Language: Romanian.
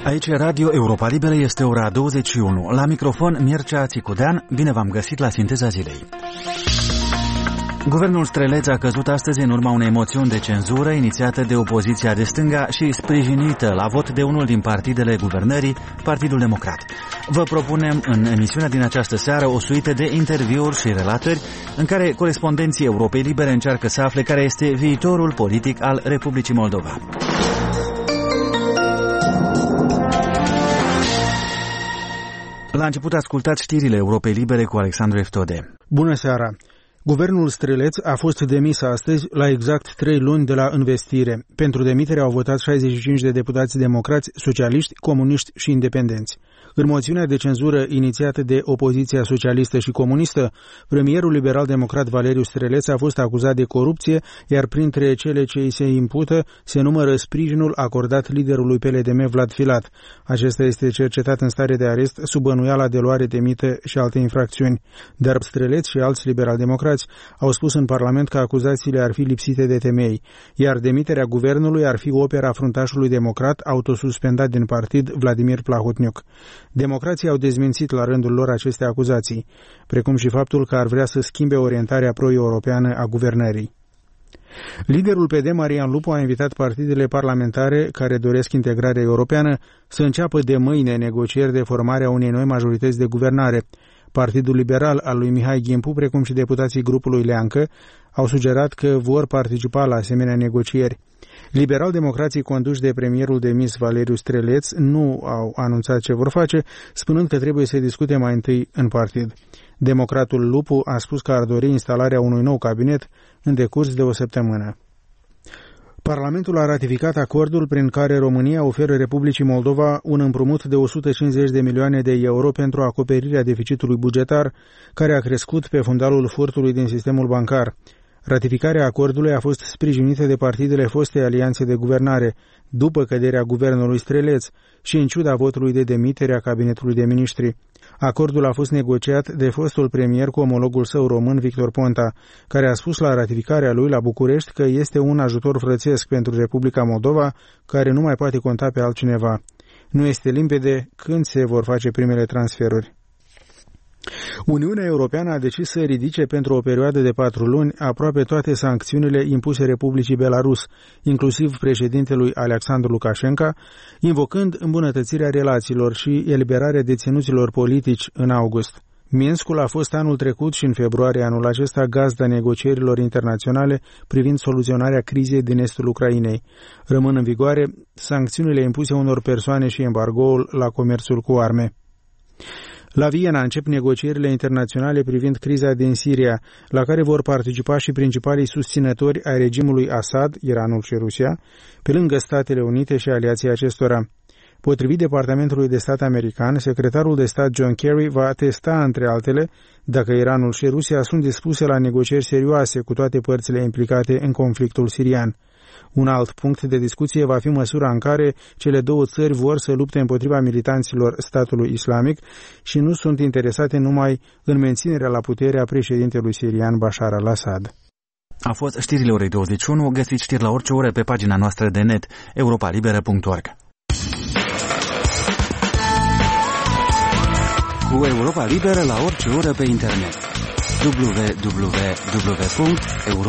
Aici Radio Europa Liberă, este ora 21. La microfon Mircea Țicudean, bine v-am găsit la Sinteza Zilei. Guvernul Streleț a căzut astăzi în urma unei moțiuni de cenzură inițiată de opoziția de stânga și sprijinită la vot de unul din partidele guvernării, Partidul Democrat. Vă propunem în emisiunea din această seară o suită de interviuri și relatări în care corespondenții Europei Libere încearcă să afle care este viitorul politic al Republicii Moldova. La început ascultați știrile Europei Libere cu Alexandru Eftode. Bună seara! Guvernul Streleț a fost demis astăzi la exact 3 luni de la învestire. Pentru demitere au votat 65 de deputați democrați, socialiști, comuniști și independenți. În moțiunea de cenzură inițiată de opoziția socialistă și comunistă, premierul liberal-democrat Valeriu Streleț a fost acuzat de corupție, iar printre cele ce îi se impută se numără sprijinul acordat liderului PLDM Vlad Filat. Acesta este cercetat în stare de arest sub bănuiala de luare de mită și alte infracțiuni. Dar Streleț și alți liberal-democrați au spus în Parlament că acuzațiile ar fi lipsite de temei, iar demiterea guvernului ar fi opera fruntașului democrat autosuspendat din partid Vladimir Plahotniuc. Democrații au dezmințit la rândul lor aceste acuzații, precum și faptul că ar vrea să schimbe orientarea pro-europeană a guvernării. Liderul PD, Marian Lupu, a invitat partidele parlamentare care doresc integrarea europeană să înceapă de mâine negocieri de formare a unei noi majorități de guvernare. Partidul Liberal al lui Mihai Ghimpu, precum și deputații grupului Leancă, au sugerat că vor participa la asemenea negocieri. Liberal-democrații conduși de premierul demis Valeriu Streleț nu au anunțat ce vor face, spunând că trebuie să discute mai întâi în partid. Democratul Lupu a spus că ar dori instalarea unui nou cabinet în decurs de o săptămână. Parlamentul a ratificat acordul prin care România oferă Republicii Moldova un împrumut de 150 de milioane de euro pentru acoperirea deficitului bugetar, care a crescut pe fundalul furtului din sistemul bancar. Ratificarea acordului a fost sprijinită de partidele fostei alianțe de guvernare, după căderea guvernului Streleț și în ciuda votului de demitere a cabinetului de miniștri. Acordul a fost negociat de fostul premier cu omologul său român, Victor Ponta, care a spus la ratificarea lui la București că este un ajutor frățesc pentru Republica Moldova, care nu mai poate conta pe altcineva. Nu este limpede când se vor face primele transferuri. Uniunea Europeană a decis să ridice pentru o perioadă de 4 luni aproape toate sancțiunile impuse Republicii Belarus, inclusiv președintelui Alexandru Lukashenko, invocând îmbunătățirea relațiilor și eliberarea deținuților politici în august. Minskul a fost anul trecut și în februarie anul acesta gazda negocierilor internaționale privind soluționarea crizei din estul Ucrainei. Rămân în vigoare sancțiunile impuse unor persoane și embargoul la comerțul cu arme. La Viena încep negocierile internaționale privind criza din Siria, la care vor participa și principalii susținători ai regimului Assad, Iranul și Rusia, pe lângă Statele Unite și aliații acestora. Potrivit Departamentului de Stat american, secretarul de stat John Kerry va testa, între altele, dacă Iranul și Rusia sunt dispuse la negocieri serioase cu toate părțile implicate în conflictul sirian. Un alt punct de discuție va fi măsura în care cele două țări vor să lupte împotriva militanților statului islamic și nu sunt interesate numai în menținerea la putere a președintelui sirian Bashar al-Assad. A fost știrile orei 21, găsiți știri la orice oră pe pagina noastră de net, europalibera.org. Cu Europa Liberă la orice oră pe internet. www.europa